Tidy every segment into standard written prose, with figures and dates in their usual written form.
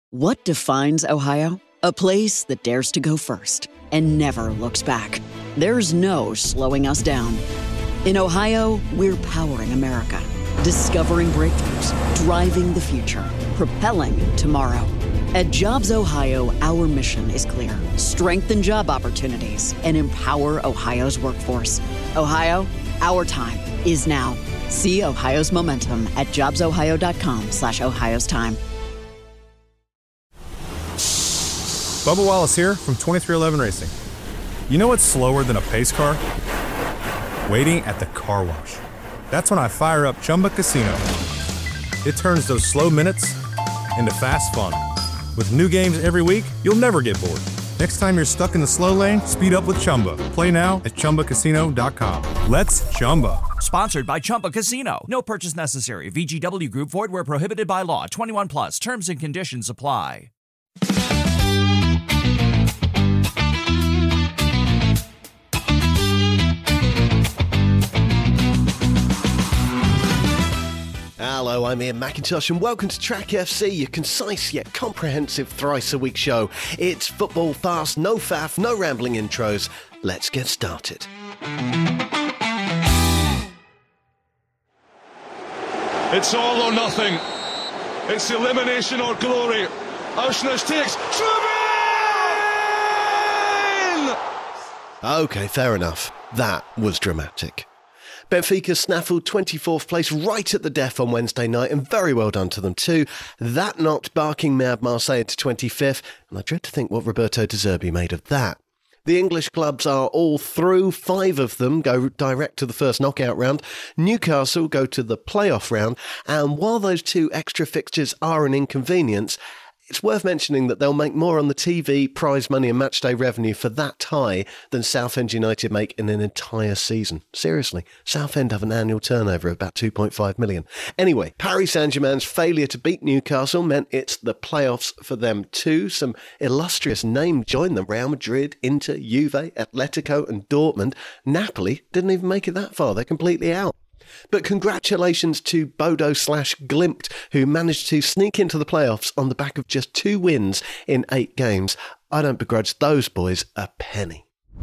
What defines Ohio? A place that dares to go first and never looks back. There's no slowing us down. In Ohio, we're powering America, discovering breakthroughs, driving the future, propelling tomorrow. At Jobs Ohio, our mission is clear: strengthen job opportunities and empower Ohio's workforce. Ohio, our time is now. See Ohio's momentum at jobsohio.com/Ohio's time. Bubba Wallace here from 2311 Racing. You know what's slower than a pace car? Waiting at the car wash. That's when I fire up Chumba Casino. It turns those slow minutes into fast fun. With new games every week, you'll never get bored. Next time you're stuck in the slow lane, speed up with Chumba. Play now at ChumbaCasino.com. Let's Chumba. Sponsored by Chumba Casino. No purchase necessary. VGW Group. Void where prohibited by law. 21 plus. Terms and conditions apply. Hello, I'm Ian McIntosh and welcome to Track FC, your concise yet comprehensive thrice-a-week show. It's football fast, no faff, no rambling intros. Let's get started. It's all or nothing. It's elimination or glory. Auschwitz takes Tremaine! Okay, fair enough. That was dramatic. Benfica snaffled 24th place right at the death on Wednesday night, and very well done to them too. That knocked barking mad Marseille to 25th, and I dread to think what Roberto De Zerbi made of that. The English clubs are all through. 5 of them go direct to the first knockout round. Newcastle go to the playoff round, and while those 2 extra fixtures are an inconvenience, it's worth mentioning that they'll make more on the TV, prize money and matchday revenue for that tie than Southend United make in an entire season. Seriously, Southend have an annual turnover of about 2.5 million. Anyway, Paris Saint-Germain's failure to beat Newcastle meant it's the playoffs for them too. Some illustrious names joined them: Real Madrid, Inter, Juve, Atletico and Dortmund. Napoli didn't even make it that far. They're completely out. But congratulations to Bodo/Glimt, who managed to sneak into the playoffs on the back of just 2 wins in 8 games. I don't begrudge those boys a penny.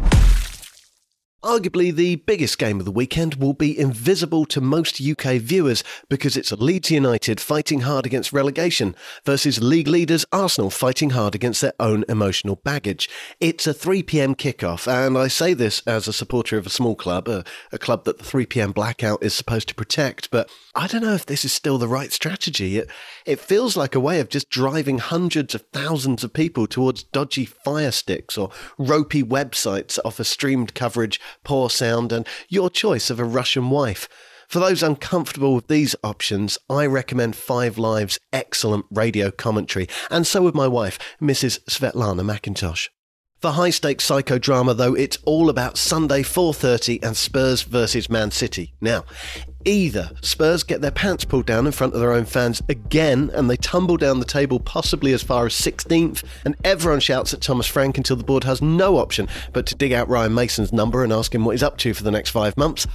Arguably the biggest game of the weekend will be invisible to most UK viewers because it's Leeds United fighting hard against relegation versus league leaders Arsenal fighting hard against their own emotional baggage. It's a 3pm kickoff, and I say this as a supporter of a small club, a club that the 3pm blackout is supposed to protect, but I don't know if this is still the right strategy. It feels like a way of just driving hundreds of thousands of people towards dodgy fire sticks or ropey websites that offer streamed coverage, poor sound, and your choice of a Russian wife. For those uncomfortable with these options, I recommend 5 Live's excellent radio commentary, and so would my wife, Mrs. Svetlana McIntosh. For high-stakes psychodrama, though, it's all about Sunday 4:30 and Spurs versus Man City. Now, either Spurs get their pants pulled down in front of their own fans again and they tumble down the table possibly as far as 16th, and everyone shouts at Thomas Frank until the board has no option but to dig out Ryan Mason's number and ask him what he's up to for the next 5 months.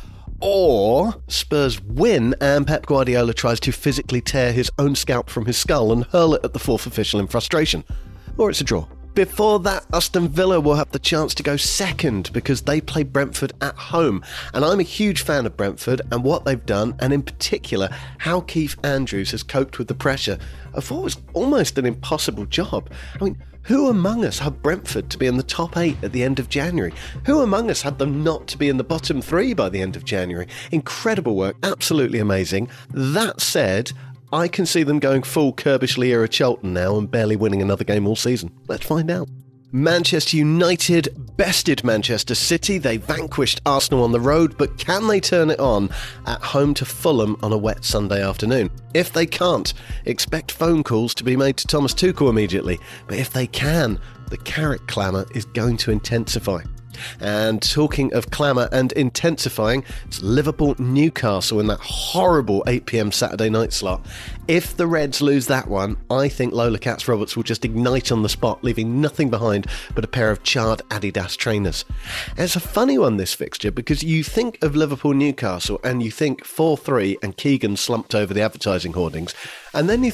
Or Spurs win and Pep Guardiola tries to physically tear his own scalp from his skull and hurl it at the 4th official in frustration. Or it's a draw. Before that, Aston Villa will have the chance to go second because they play Brentford at home. And I'm a huge fan of Brentford and what they've done, and in particular, how Keith Andrews has coped with the pressure of what was almost an impossible job. I mean, who among us had Brentford to be in the top 8 at the end of January? Who among us had them not to be in the bottom 3 by the end of January? Incredible work, absolutely amazing. That said, I can see them going full Kirbishley era Charlton now and barely winning another game all season. Let's find out. Manchester United bested Manchester City. They vanquished Arsenal on the road, but can they turn it on at home to Fulham on a wet Sunday afternoon? If they can't, expect phone calls to be made to Thomas Tuchel immediately. But if they can, the carrot clamour is going to intensify. And talking of clamour and intensifying, it's Liverpool-Newcastle in that horrible 8pm Saturday night slot. If the Reds lose that one, I think Lola Katz-Roberts will just ignite on the spot, leaving nothing behind but a pair of charred Adidas trainers. And it's a funny one, this fixture, because you think of Liverpool-Newcastle and you think 4-3 and Keegan slumped over the advertising hoardings, and then you think,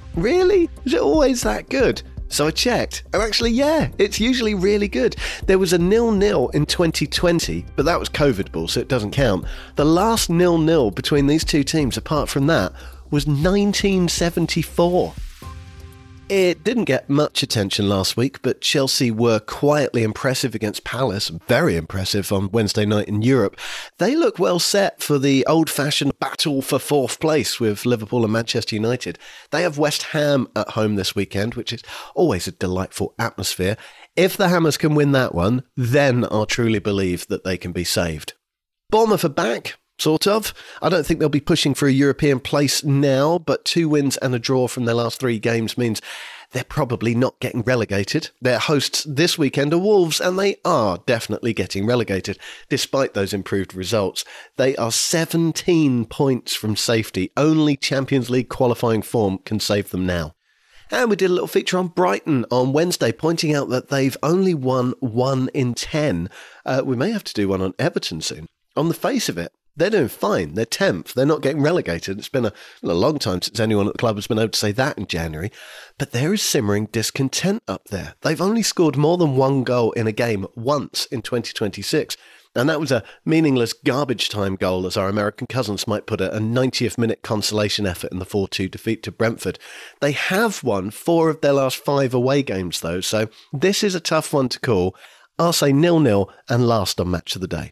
Really? Is it always that good? So I checked, and actually, yeah, it's usually really good. There was a 0-0 in 2020, but that was COVID ball, so it doesn't count. The last 0-0 between these two teams, apart from that, was 1974. It didn't get much attention last week, but Chelsea were quietly impressive against Palace, very impressive on Wednesday night in Europe. They look well set for the old-fashioned battle for fourth place with Liverpool and Manchester United. They have West Ham at home this weekend, which is always a delightful atmosphere. If the Hammers can win that one, then I'll truly believe that they can be saved. Bournemouth are back. Sort of. I don't think they'll be pushing for a European place now, but 2 wins and a draw from their last 3 games means they're probably not getting relegated. Their hosts this weekend are Wolves, and they are definitely getting relegated, despite those improved results. They are 17 points from safety. Only Champions League qualifying form can save them now. And we did a little feature on Brighton on Wednesday, pointing out that they've only won 1 in 10. We may have to do one on Everton soon. On the face of it, they're doing fine. They're 10th. They're not getting relegated. It's been a long time since anyone at the club has been able to say that in January. But there is simmering discontent up there. They've only scored more than 1 goal in a game once in 2026. And that was a meaningless garbage time goal, as our American cousins might put it, a 90th minute consolation effort in the 4-2 defeat to Brentford. They have won 4 of their last 5 away games, though, so this is a tough one to call. I'll say 0-0 and last on Match of the Day.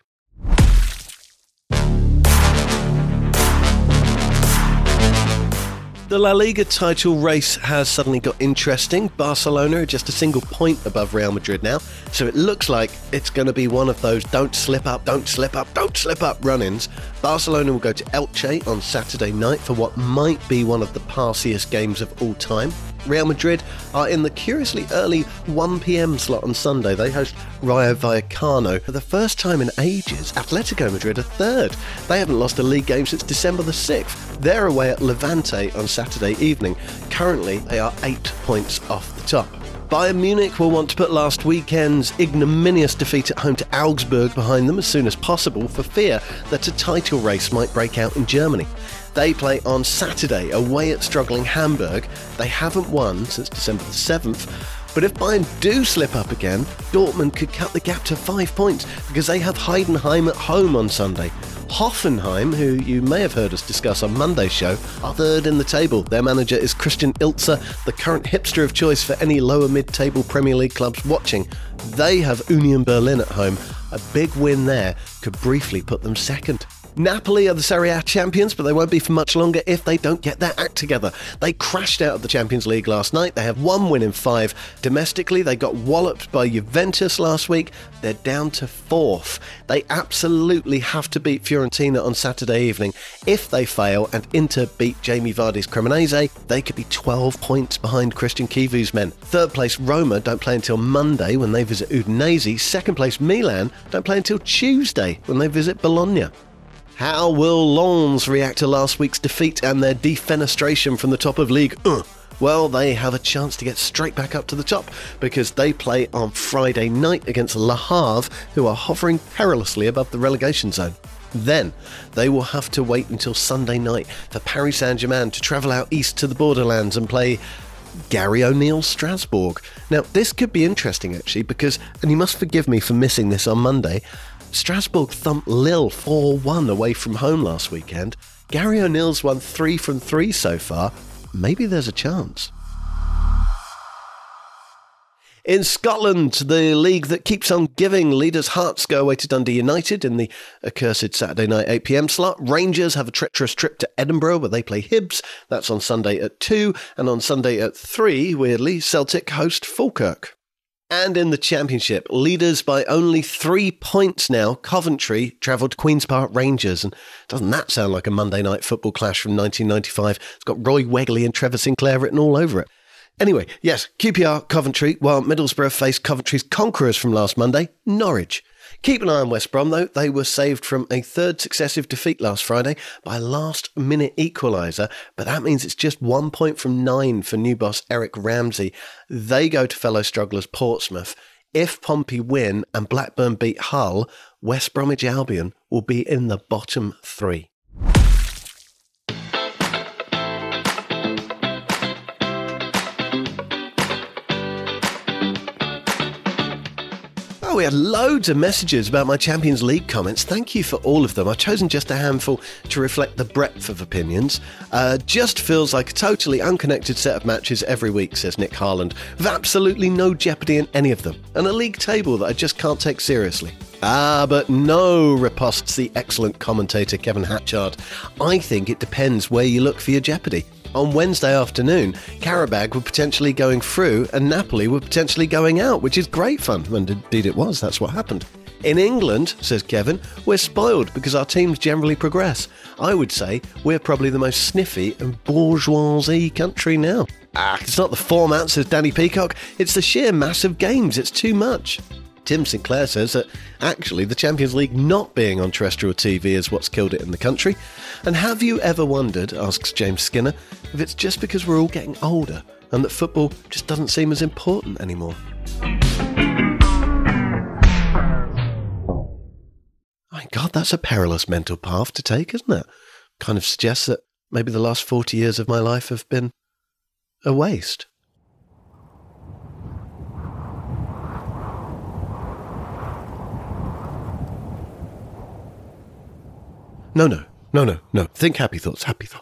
The La Liga title race has suddenly got interesting. Barcelona are just a single point above Real Madrid now, so it looks like it's going to be one of those don't slip up, don't slip up, don't slip up run-ins. Barcelona will go to Elche on Saturday night for what might be one of the passiest games of all time. Real Madrid are in the curiously early 1 p.m. slot on Sunday. They host Rayo Vallecano for the first time in ages. Atletico Madrid are third. They haven't lost a league game since December the 6th. They're away at Levante on Saturday evening. Currently, they are 8 points off the top. Bayern Munich will want to put last weekend's ignominious defeat at home to Augsburg behind them as soon as possible for fear that a title race might break out in Germany. They play on Saturday away at struggling Hamburg. They haven't won since December the 7th. But if Bayern do slip up again, Dortmund could cut the gap to 5 points because they have Heidenheim at home on Sunday. Hoffenheim, who you may have heard us discuss on Monday's show, are third in the table. Their manager is Christian Ilzer, the current hipster of choice for any lower mid-table Premier League clubs watching. They have Union Berlin at home. A big win there could briefly put them second. Napoli are the Serie A champions, but they won't be for much longer if they don't get their act together. They crashed out of the Champions League last night. They have 1 win in 5. Domestically, they got walloped by Juventus last week. They're down to 4th. They absolutely have to beat Fiorentina on Saturday evening. If they fail and Inter beat Jamie Vardy's Cremonese, they could be 12 points behind Christian Kivu's men. Third place Roma don't play until Monday when they visit Udinese. Second place Milan don't play until Tuesday when they visit Bologna. How will Lens react to last week's defeat and their defenestration from the top of Ligue 1? Well, they have a chance to get straight back up to the top because they play on Friday night against Le Havre, who are hovering perilously above the relegation zone. Then they will have to wait until Sunday night for Paris Saint-Germain to travel out east to the borderlands and play Gary O'Neill's Strasbourg. Now, this could be interesting actually because, and you must forgive me for missing this on Monday, Strasbourg thumped Lille 4-1 away from home last weekend. Gary O'Neill's won 3 from 3 so far. Maybe there's a chance. In Scotland, the league that keeps on giving, leaders Hearts go away to Dundee United in the accursed Saturday night 8 p.m. slot. Rangers have a treacherous trip to Edinburgh where they play Hibs. That's on Sunday at 2. And on Sunday at 3, weirdly, Celtic host Falkirk. And in the Championship, leaders by only 3 points now, Coventry travelled to Queen's Park Rangers. And doesn't that sound like a Monday night football clash from 1995? It's got Roy Wegley and Trevor Sinclair written all over it. Anyway, yes, QPR, Coventry, while Middlesbrough faced Coventry's conquerors from last Monday, Norwich. Keep an eye on West Brom, though. They were saved from a 3rd successive defeat last Friday by a last-minute equaliser, but that means it's just 1 point from 9 for new boss Eric Ramsey. They go to fellow strugglers Portsmouth. If Pompey win and Blackburn beat Hull, West Bromwich Albion will be in the bottom 3. we had loads of messages about my Champions League comments. Thank you for all of them. I've chosen just a handful to reflect the breadth of opinions. Just feels like a totally unconnected set of matches every week, says Nick Harland, with absolutely no jeopardy in any of them, and a league table that I just can't take seriously. But no, riposts the excellent commentator Kevin Hatchard. I think it depends where you look for your jeopardy. On Wednesday afternoon, Karabag were potentially going through and Napoli were potentially going out, which is great fun. And indeed it was, that's what happened. In England, says Kevin, we're spoiled because our teams generally progress. I would say we're probably the most sniffy and bourgeoisie country now. It's not the format, says Danny Peacock, it's the sheer mass of games, it's too much. Tim Sinclair says that actually the Champions League not being on terrestrial TV is what's killed it in the country. And have you ever wondered, asks James Skinner, if it's just because we're all getting older and that football just doesn't seem as important anymore? My God, that's a perilous mental path to take, isn't it? Kind of suggests that maybe the last 40 years of my life have been a waste. No. Think happy thoughts.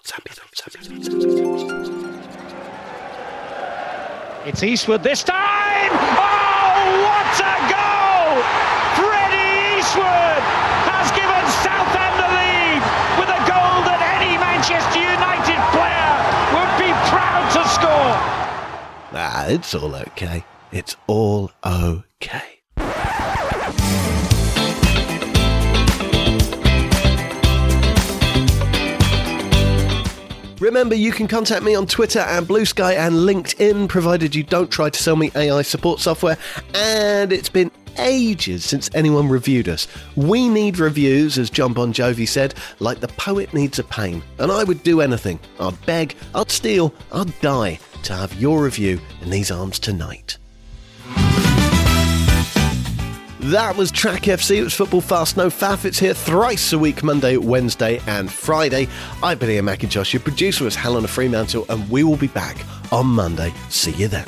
It's Eastwood this time! Oh, what a goal! Freddie Eastwood has given Southend the lead with a goal that any Manchester United player would be proud to score. It's all okay. It's all okay. Remember, you can contact me on Twitter and Blue Sky and LinkedIn, provided you don't try to sell me AI support software. And it's been ages since anyone reviewed us. We need reviews, as John Bon Jovi said, like the poet needs a pain. And I would do anything. I'd beg, I'd steal, I'd die to have your review in these arms tonight. That was Track FC. It was Football Fast No Faff. It's here thrice a week, Monday, Wednesday and Friday. I've been Ian McIntosh. Your producer was Helena Fremantle, and we will be back on Monday. See you then.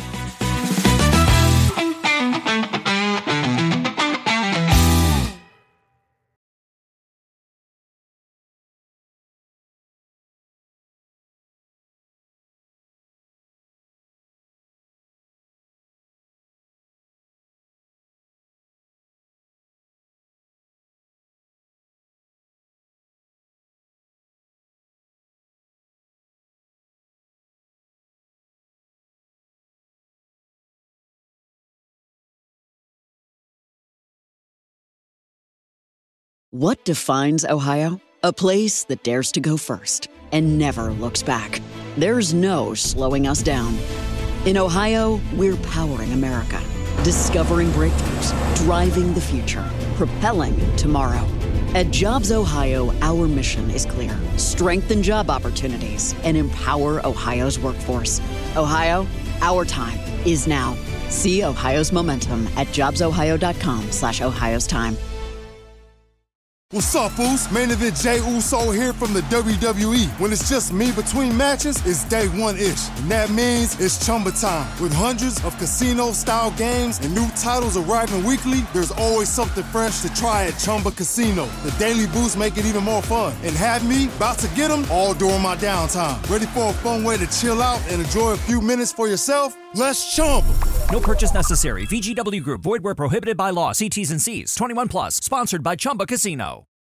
What defines Ohio? A place that dares to go first and never looks back. There's no slowing us down. In Ohio, we're powering America, discovering breakthroughs, driving the future, propelling tomorrow. At Jobs Ohio, our mission is clear: strengthen job opportunities and empower Ohio's workforce. Ohio, our time is now. See Ohio's momentum at jobsohio.com/Ohio's time. What's up, fools? Main event Jey Uso here from the WWE. When it's just me between matches, it's day one-ish. And that means it's Chumba time. With hundreds of casino-style games and new titles arriving weekly, there's always something fresh to try at Chumba Casino. The daily boosts make it even more fun. And have me about to get them all during my downtime. Ready for a fun way to chill out and enjoy a few minutes for yourself? Let's Chumba. No purchase necessary. VGW Group. Void where prohibited by law. See T's and C's. 21 plus. Sponsored by Chumba Casino.